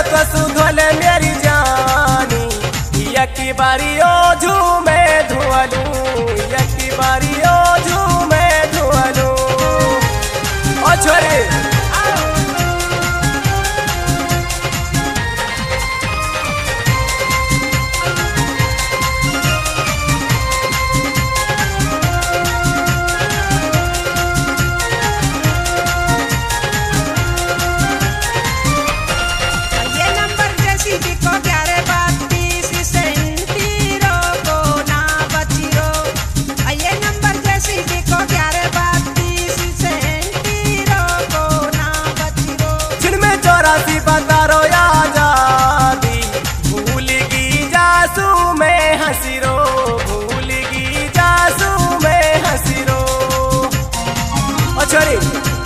तो सुधोले मेरी जानी, यकी बारी ओ झूमे धुआलू, यकी बारी ओ झूमे धुआलू। ओ छोरी बतारो आजादी, भूल गई जासू में हंसी रो, भूल गई जासू में हंसी रो। ओ छोरी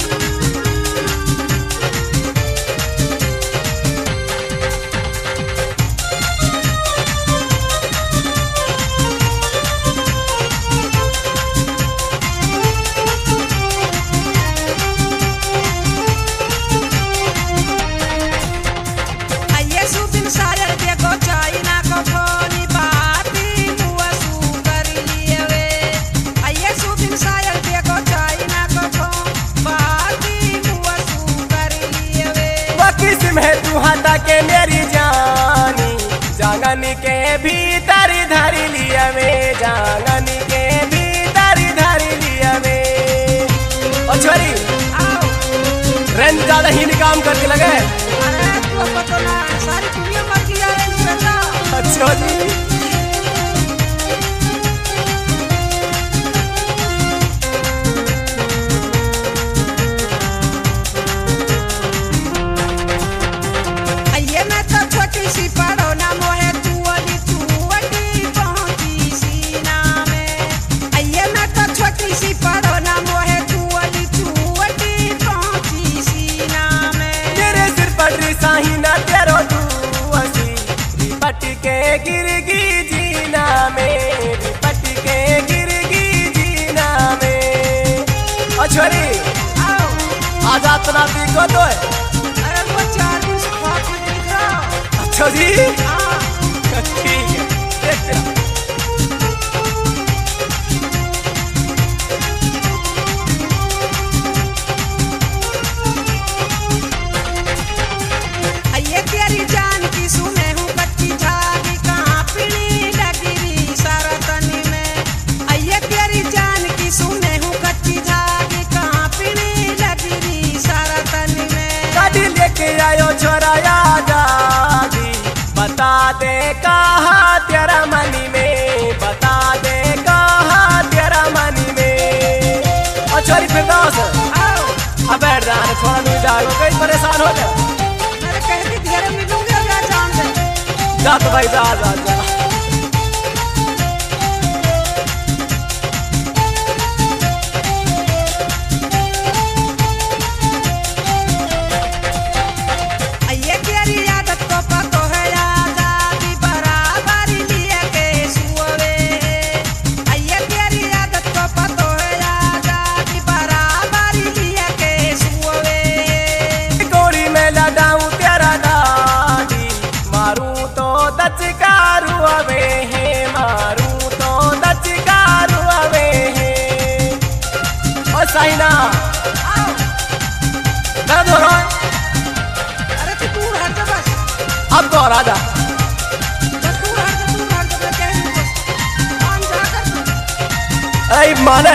में तू हटा के मेरी जानी, जांगनी के भीतर धरी लिया में, जांगनी के भीतर धरी लिया में। ओ छोरी रेंज ज्यादा ही काम करके लगे। अरे तो पता ना सारी दुनिया मर गया है। अच्छा जी गिरगी जीना में, पट के गिरगी जीना में। ओ छोरी आजाद तनाती को तो है। अरे वो 4 दिन से ख्वाब में देख रहा हूं। अच्छा जी ठीक है देखते हैं। तेरी जान की सुने हूँ कच्ची झागी, कहाँ पीली लगी सारा तनी में। आइए तेरी जान की सुने हूँ कच्ची झागी, कहाँ पीली लगी सारा तनी में। गाड़ी लेके आयो छोरा आजादी, बता दे कहाँ तेरा मनी में, बता दे कहाँ तेरा मनी में। और छोरी फिर दोस्त अब बैठ जाने थोड़ा दूर जाओ, कहीं परेशान हो जाए। जा तो भाई जा जा जा। ये तेरी आदत को पतो है आजादी बराबर लिए के सुवे। ये तेरी आदत को पतो है आजादी बराबर लिए के सुवे। गोरी में लगाऊं तेरा दादी, मारूं तो दचकारू अवे है, मारूं तो दचकारू अवे है। ओ साइना दर्द हो रहा है। अरे तू दूर हट जा बस। अब तो राजा बस दूर हट जा कह रही बस। मान जा कर। ऐ माने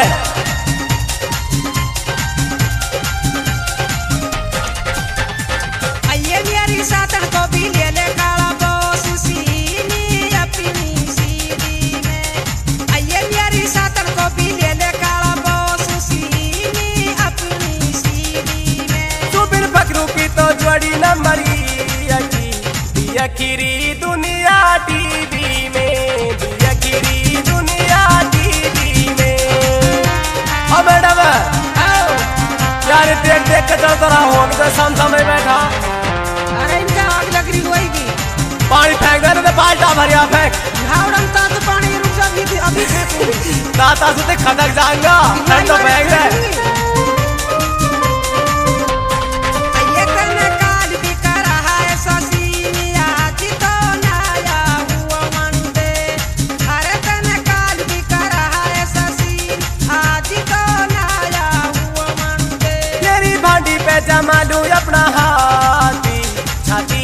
ये मेरी साथन को भी ले ले काला बॉस सीनी अपनी सीधी में। ये मेरी साथन को भी ले ले काला बॉस सीनी अपनी सीधी में। तू बिन फकरू की तो जोड़ी न मरी, यकीरी दुनिया टीवी में, यकीरी दुनिया टीवी में। ओ मैडम यार देख देख के चलता रहा हो तो सामने बैठा। अरे इनका आग लग रही होगी। पानी फेंक दे तो बाल्टा भरिया फेंक। घावड़न ता तो पानी रुक जा अभी फेंकूंगी। दाता से खदक जाएगा ठंड तो फेंक दे। ये करने काल भी कर रहा है शशि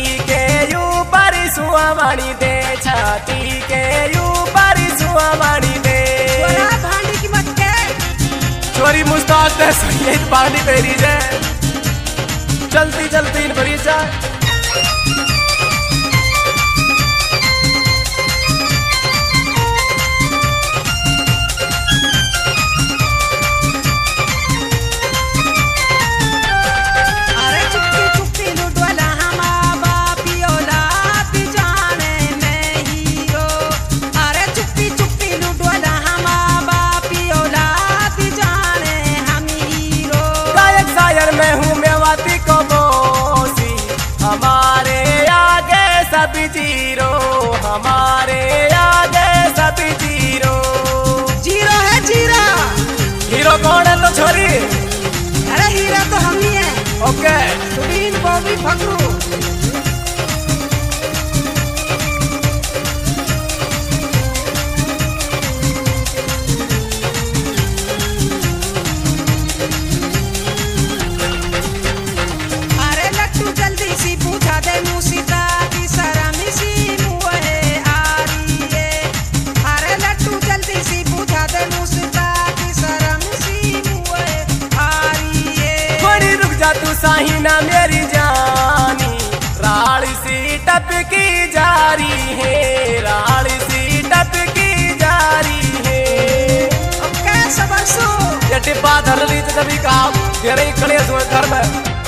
के ऊपर सुआमणी दे, छाती के ऊपर सुआमणी दे। छोरा भांडी की मत के छोरी मुस्ताक दे सही भांडी पेरी जे, चलती चलती इन भरी जा। अरे चुप्पी चुप्पी लुटवाला हमा बापी औलाद जाने मैं हीरो। अरे चुप्पी चुप्पी लुटवाला हमा बापी औलाद जाने हम हीरो। गायक शायर मैं हूँ मेवाती को बोसी, हमारे आगे सभी जीरो, हमारे आगे सभी जीरो। जीरो है जीरो। हीरो कौन है तो छोरी? अरे हीरा तो हम ही है। ओके सुबीन बॉबी फकरू। अरे लट्टू जल्दी सी पूछा दे मूसीता की शर्म सी मुँह है आ रही है। अरे लट्टू जल्दी सी पूछा दे मूसीता की शर्म सी मुँह है आ रही है। थोड़ी रुक जा तू साहिना मेरी जानी, राड़ी सी टपकी जा रही है, राड़ी सी टपकी जा रही है। ओके सबर सो। ये डिब्बा धर ली तो कभी काम तेरे ही खड़े हुए घर में।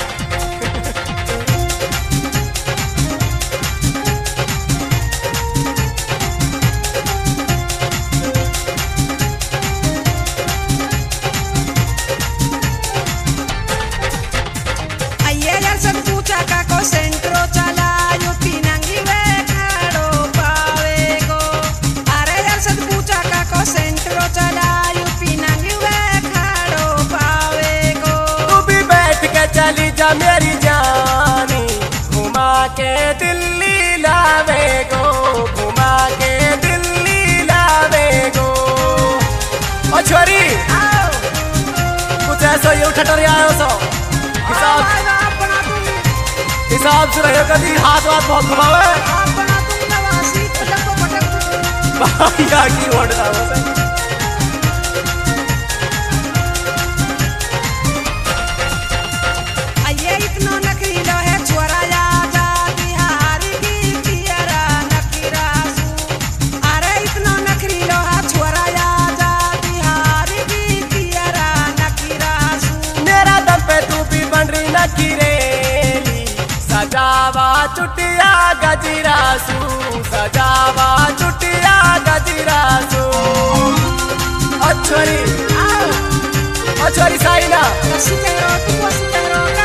आइए यार सब पूछा का को सेंट्रो चला यूपी नंगी वे खड़ो पावेगो। अरे यार सब पूछा का को सेंट्रो चला यूपी नंगी वे खड़ो पावेगो। तू भी बैठ के चली जा मेरी जानी, घुमा के दिल्ली लावे गो, घुमा के दिल्ली लावे गो। ओ छोरी आओ कुछ ऐसा ही उठटर आयो सो हिसाब बना दूंगी। हिसाब से रहो, कभी हाथ वाथ बहुत घुमावे आप बना दूंगी नवासी तलब को पटक दूंगी। भाइया की ओट था बस। आइए इतना नखरीलो है छोरा आजा बिहारी की पियरा नखीरासू। अरे इतना नखरीलो है छोरा आजा बिहारी की पियरा नखीरासू। मेरा दम पे तू भी बन रही न किरेली, सजावा चुटिया गजरासू, सजावा चुटिया गजरासू। अच्छोरी आओ अच्छोरी साइना हंसी तेरो तू हंसी तेरो का।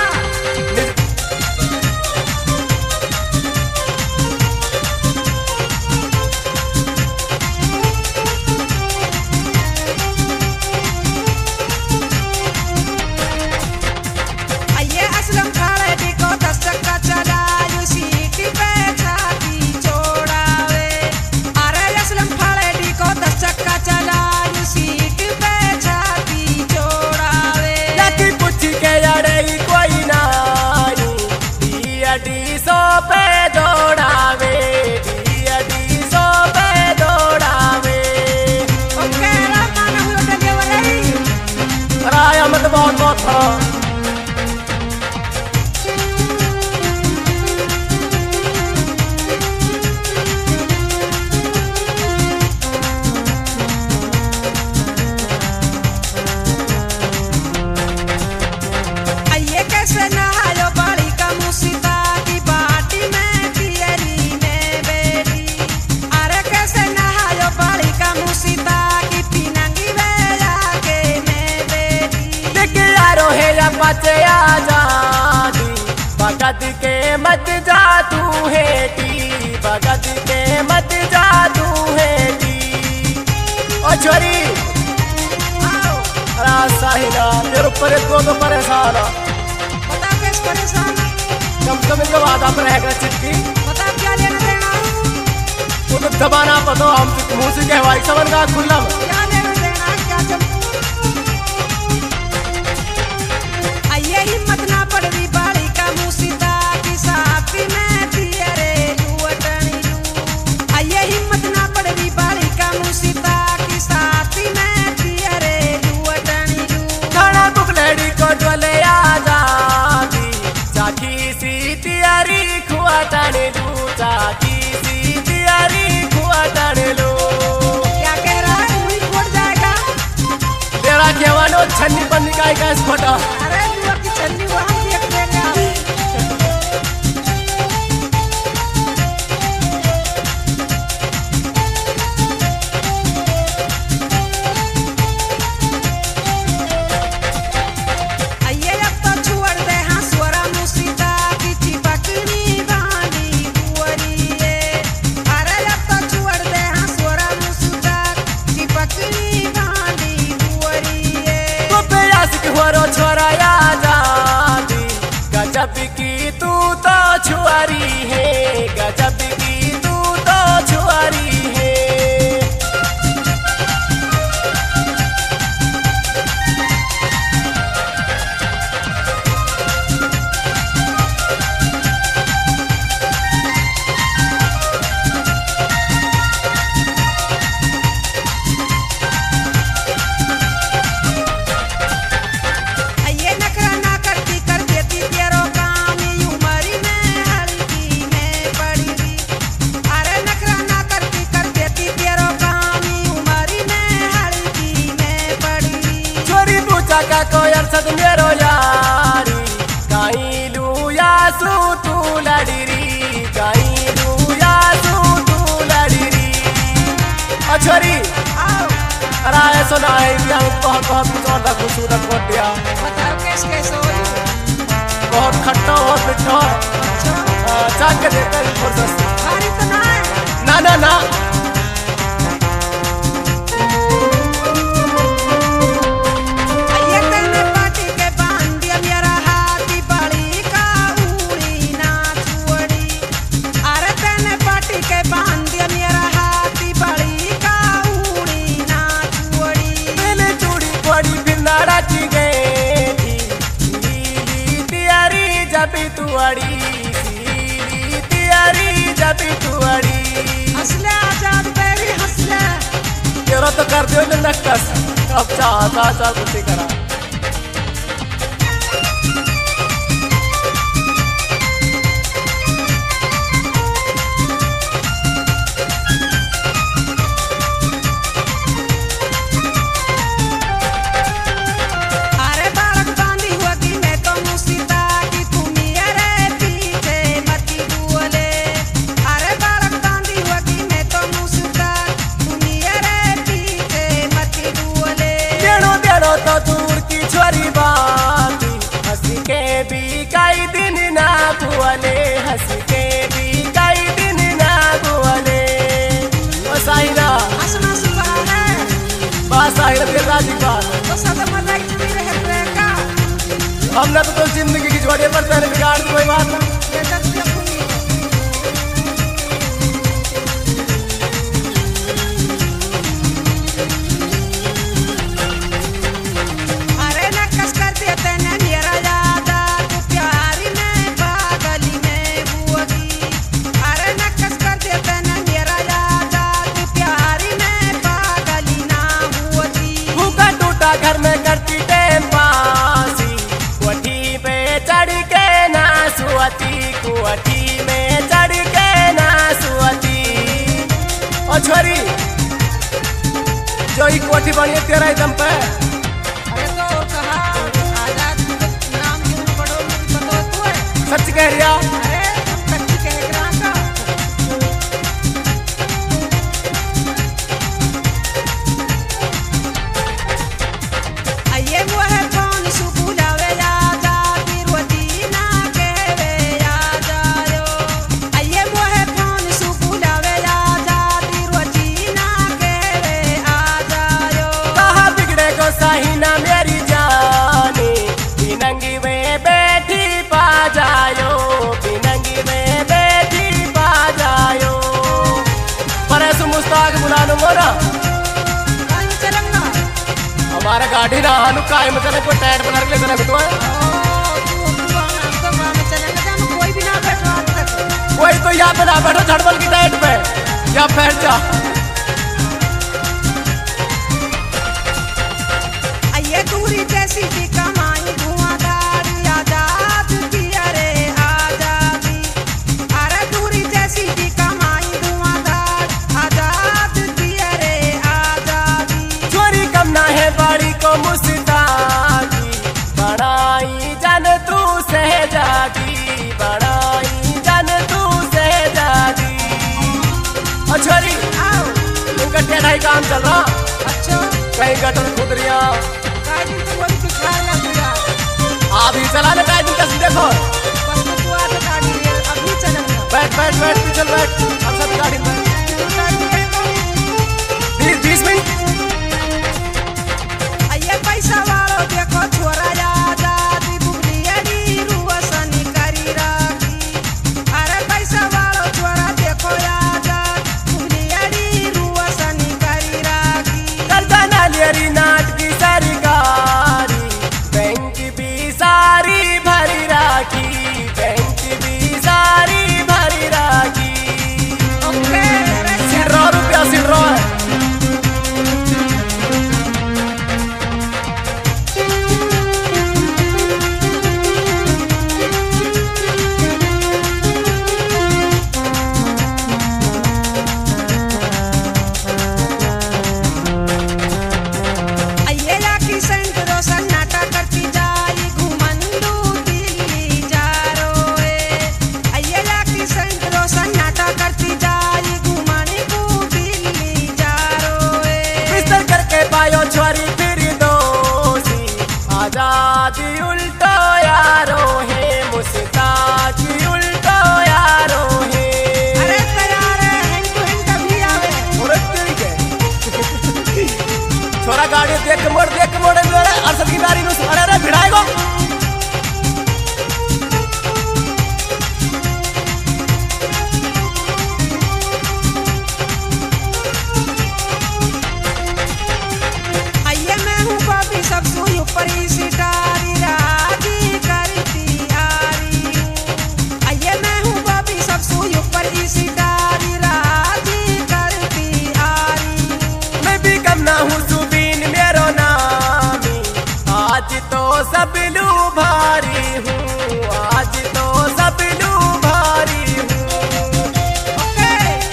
आइए असलम खाले भी को 10 चक्का चला यू सीटी पे छाती छोड़ावे। अरे असलम खाले भी को 10 चक्का चला यू सीटी पे छाती छोड़ावे। लकी पुच्छी के अड़े कोई नाई, डी सो पे दौड़ावे, डी सो पे दौड़ावे। ओके रामा ना हुआ डगे वाले। राया मत बहुत बहुत था। आइए कैसे नहायो बाड़ी का मूसीता की बाटी में पियरी में बेटी। अरे कैसे नहायो बाड़ी का मूसीता की पिनंगी वे आगे में बेटी। देख यारो है या बचे आजादी, भगत के मत जा तू हेटी, भगत के मत जा तू हेटी। ओ छोरी आओ साहिना मेरे ऊपर इतना तो परेशान है, बता कैसे परेशान। कम से कम इनका वादा पर है चिट्ठी बता क्या लेना देना। वो तो दबाना पतो हम मुंह से कहवाई समन का खुल्ला में। क्या लेना देना क्या जब। आइए हिम्मत ना पड़ रही बाड़ी का मूसीता की साथी में थी यो छन्नी बन्नी का इस फोटो अरे युवा की छन्नी वो हम देख लेंगे। आइए अब तो छोड़ दे हाँ स्वरा मुसीदा की चिपकनी बानी बुअरिए। अरे अब तो छोड़ दे हाँ स्वरा मुसीदा चिपकनी बानी बुअरिए। तो प्यास हो रो छोरा आजादी गजब की तू तो छुआरी है गजब की तू तो छुआरी है। आइए नखरा ना करती कर देती तेरो काम यूं मरी में हल्की में पड़ी री। अरे नखरा ना करती कर देती तेरो काम यूं मरी में हल्की में पड़ी री। छोरी पूछा का कोई अरसद मेरो यारी कहीं लू या सू तू लड़ी री कहीं लू या सू तू लड़ी री। ओ छोरी आओ अरे ऐसा ना है कि हम बहुत बहुत खूबसूरत बोल दिया बताओ कैसे हो बहुत खट्टा और मिठा चाक के देते हैं जबरदस्त। भारी तो ना है। ना ना ना आइए तेने पार्टी के बांध दिया मेरा हाथी बड़ी का उड़ी ना छुड़ी। अरे तेने पार्टी के बांध दिया मेरा हाथी बड़ी का उड़ी ना छुड़ी। पहले चूड़ी पड़ी फिर नाड़ा की गई थी लीली तियारी जब तू अड़ी लीली तियारी जब तू अड़ी। हंसले आजाद बेरी हंसले। तेरा तो कर दियो ना नक्कस अब चाहता कुछ ही करा। अरे बालक बांधी होगी मैं तो मुसीता की तुम मेरे पीछे मती बोले। अरे बालक बांधी होगी मैं तो मुसीता तुम मेरे पीछे मती बोले। देड़ो देड़ो तो दूर की छोरी बाती हंसी के भी कई दिन ना भुअले हंसी के भी कई दिन ना भुअले। ओ साहिरा हंसना सुबह है बा साहिरा फिर राजी बात तो सदा मलाई चुनी रहे का। हमने तो जिंदगी की जोड़े पर तेरे बिगाड़ दी कोई बात ना। ये तक देखूंगी। अरे नक्कस कर देते ने मेरा यादा तू प्यारी में पागली में बुअगी। अरे नक्कस कर देते ने मेरा यादा तू प्यारी में पागली ना बुअगी। भूखा टूटा घर में करती टेम पासी कोठी पे चढ़ के ना सुअती कोठी में चढ़ के ना सुअती। ओ छोरी जो ही कोठी बनी तेरा एकदम पे अरे तो कहा आजाद नाम क्यों पढ़ो मुझे बताओ तू है। सच कह रिया अरे कच्ची कह रहा का। आइए वो है कौन सुबुलावे आजाद रोटी ना कहवे आ जायो। आइए वो है कौन सुबुलावे आजाद रोटी ना कहवे आ जायो। कहा बिगड़े को सही ना मेरी जानी बिनंगी में बैठी पा जायो बिनंगी में बैठी पा जायो। पर ऐसे मुस्ताक बुला लूंगा ना कहीं चलूंगा। हमारा गाड़ी ना हानु काय मतलब कोई टायर बना के लेकर तो है। कोई भी ना बैठो आज तक। कोई तो यहाँ पे ना बैठो झड़बल की टाइट पे या बैठ जा। आइए दूरी जैसी की कमाई धुआंधार आजाद की अरे आजादी। अरे दूरी जैसी की कमाई धुआंधार आजाद की अरे आजादी। चोरी कम ना है बाड़ी को मुस्ता ही काम चल रहा, अच्छा कहीं गटर खुदरिया काय दिन तू अभी दिखा ना पूरा आप ही चला ले का दिन कैसे देखो बस में तू आ गाड़ी है अभी चलेगा बैठ बैठ बैठ तू चल बैठ हम सब गाड़ी में 20 मिनट आइए पैसा वालो देखो छोरा जा दी बुबलियडी रुवसनी करी राखी अरे पैसा वालो छोरा देखो जा बुबलियडी रुवसनी करी राखी करता ना लियरी नाट की सरकारी बैंक भी सारी भरी राखी बैंक भी सारी भरी राखी ओके ₹100 सिर्रो आइए लाखी सेंट रोशन नाटा करती जाई घुमंदू दिल्ली जा रोए आइए लाखी सेंट रोशन नाटा करती जाई घुमंदू दिल्ली जा रोए बिस्तर करके पायो छोरी फिर दोषी आजादी उल्टो यारो है मुस्ताकी उल्टो यारो है अरे तैयार है हैंड टू हैंड भी आवे और तेरी के छोरा गाड़ी देख के मोड़ अरसद की बारी नुस अरे अरे भिड़ाएगो आइए मैं हूँ बॉबी सब सुई ऊपर ही सितारी राजी करती आ रही हूँ आइए मैं हूँ बॉबी सब सुई ऊपर ही सितारी राजी करती आ रही हूँ मैं भी कम ना हूँ सुबीन मेरो नामी आज तो सब लू भारी हूँ आज तो सब लू भारी हूँ ओके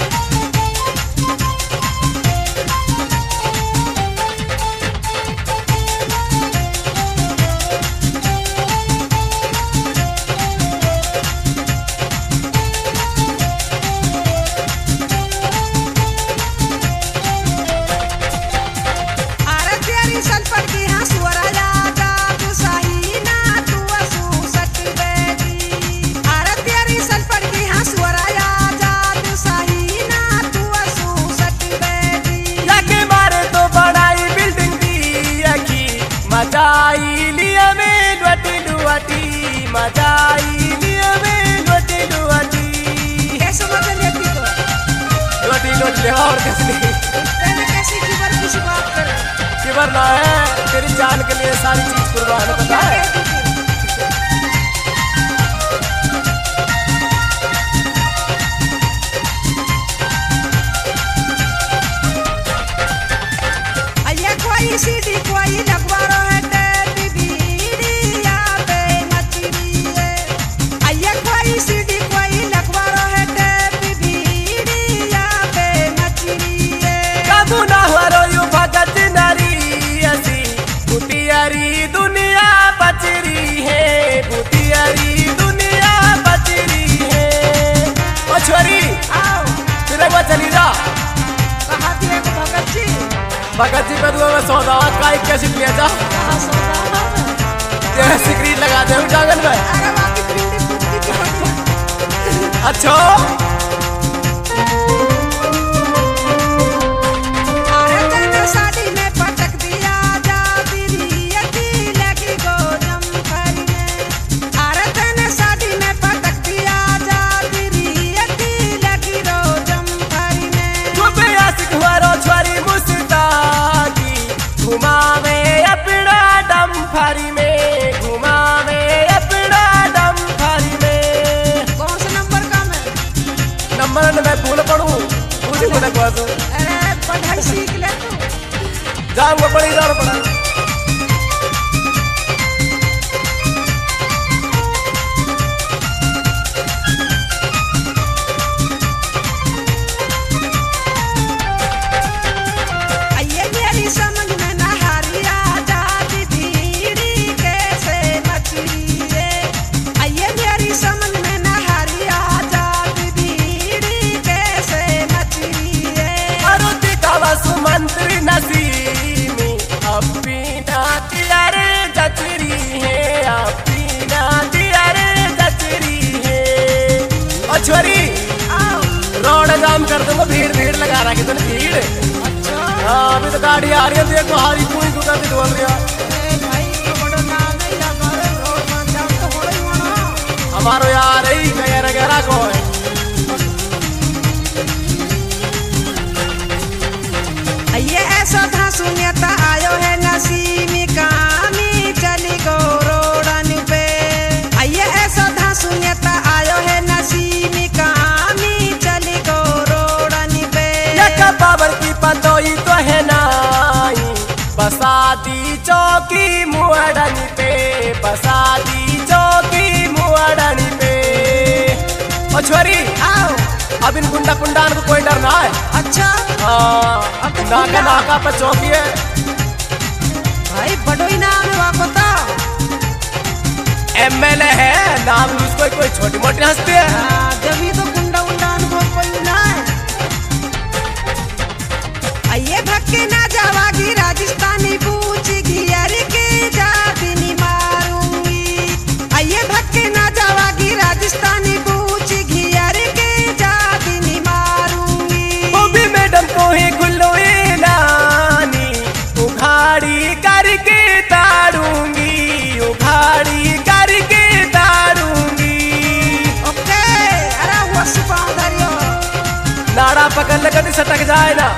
अरे तेरी सल्फर की हाँ सुअरा जा तू सही ना तू असू सट बेटी अरे तेरी सल्फर की हाँ सुअरा जा तू सही ना तू असू सट बेटी जाके मारे तो बड़ाई बिल्डिंग की मचाई लिया में लुआटी मचाई लिया में लुआटी कैसे मदद लेती तो लुआटी ले और कैसे मैंने कैसी खबर किसी बात कर खबर ना है तेरी जान के लिए सारी चीज कुर्बान है पता है आइए कोई सीडी कोई लगवारो है टेप बीड़िया पे मचरी है आइए कोई सीडी कोई लगवारो है टेप बीड़िया पे मचरी है काबू ना हरो यू भगत नारी ऐसी बुटियारी दुनिया बचरी है बुटियारी दुनिया बचरी है ओ छोरी आओ तेरे को चली जा कहा दिए भगत जी पे तू में सौदा का एक कैसे ले जा कहा सौदा तेरे सिगरेट लगा दे जागन में अरे बाकी प्रिंटिंग कुछ की बढ़िया अच्छा अरे तेरे शादी में पटक दिया जा तेरी अकेली लगी गो जमखरी में अरे तेरे शादी में पटक दिया जा तेरी अकेली लगी गो जमखरी में तू पे आशिक हुआरो छोरी मुस्ताकी घुमावे अपना दम फारी में घुमावे अपना दम फारी में कौन सा नंबर कम है नंबर मैं भूल पड़ू मुझे बोला को अरे पढ़ाई सीख ले तू जाऊंगा पड़ी जाना पड़ा आइए मेरी समझ में ना हारिया जाती भीड़ी कैसे मचली है आइए मेरी समझ में ना हारिया जाती भीड़ी कैसे मचली है मारुति का सुमन रोड जाम कर दूंगा, भीड़ भीड़ लगा रखी तूने भीड़। अच्छा हाँ अभी तो गाड़ी आ रही है, देखो हारी कोई को करती ढोल रहा। ए भाई तो बड़ा नाम है या बारे रोड में जाम तो हो रही होना। हमारो यार ही गहरा गहरा को है। ये ऐसा था सुनियता आयो है नसीमी कामी चली गो रोडन पे। ये ऐसा था सुनियता आयो है नसीमी कामी चली गो रोडन पे। लका बाबर की पतोई तो है नाई, बसाती चौकी मुअड़नी पे, बसाती चौकी मुअड़नी पे। ओ छोरी आओ अब इन गुंडा पुंडान को कोई डर ना है। अच्छा हाँ अब तो नाका नाका पर चौकी है भाई बड़ोई नाम है वाको तो। MLA है नाम, उसको कोई छोटी मोटी हंसती है। जब ये तो गुंडा उंडा अनुभव कोई ना है। ये भक्के ना जावागी राजस्थानी पूछी घियर के जाति नी मारूंगी। ये भक्के ना जावागी राजस्थानी पूछी घियर के जाति नी मारूंगी। वो भी मैडम को ही खुल्लोए नानी, उघाड़ी करके ताड़ूंगी, उघाड़ी करके ताड़ूंगी। ओके अरे वो सुबह धरियो नाड़ा पकड़ ले कभी सटक जाए ना।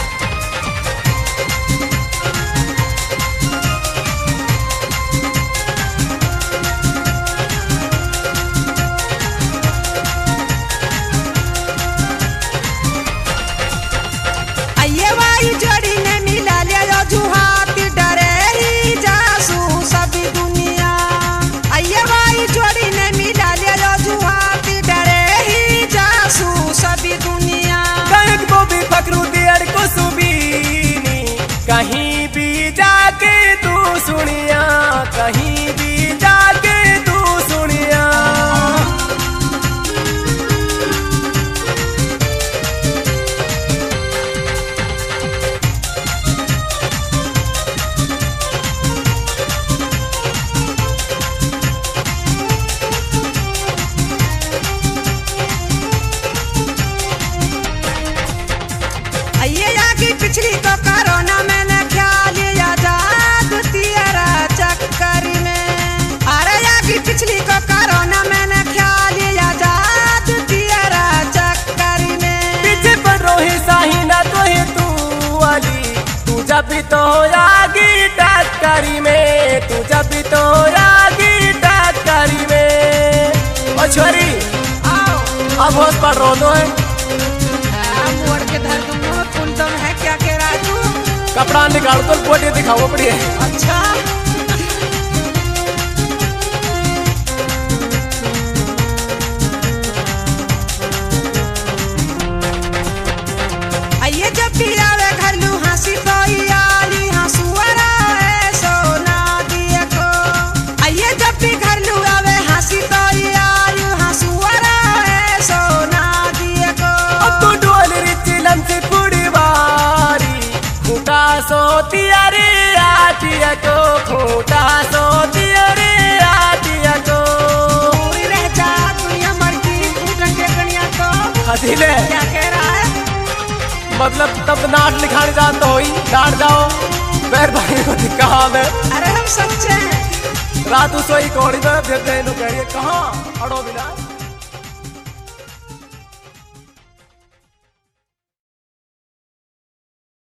ये वाई जोड़ी ने मिला लिया जो जुहाती डरे ही जासू सभी दुनिया। ये वाई जोड़ी ने मिला लिया जो जुहाती डरे ही जासू सभी दुनिया। कहीं वो भी पकड़ू दियर को सुबीनी, कहीं भी जाके तू सुनिया, कहीं भी जाके तू सुनिया। ये आगे पिछली तो कोरोना मैंने ख्याल लिया जाग तेरा चक्कर में। अरे आगे पिछली को कोरोना मैंने ख्याल लिया जाग तेरा चक्कर में। पीछे पर रोही साही ना तो ही तू वाली, तू जब भी तो आगी टक्करी में, तू जब भी तो आगी टक्करी में। ओ छोरी आओ अब होश पड़ रो तो है, मोड़ के धर दूंगा तुम दम है क्या कह रहा तू। कपड़ा निकाल तो पोटी दिखाओ पड़ी है। अच्छा ये जब भी आवे घर लू हंसी तो याली हंसुआरा है सोना दिया को। ये जब भी घर लू आवे हंसी तो याली हंसुआरा है सोना दिया को। अब तू डोल री चिलम से पूरी बारी, खूटा सोती अरे आटिया को, खूटा सोती अरे आटिया को। पूरी रह जा दुनिया मर्जी फूटन के गणिया तो। हसीले क्या कह रहा है मतलब तब नाट लिखाने जानते हो ही, डांट जाओ बैर भाई को कहा मैं। अरे हम सच्चे हैं। रात सोई कौड़ी में फिर कहीं कहिए कहाँ अड़ो बिना।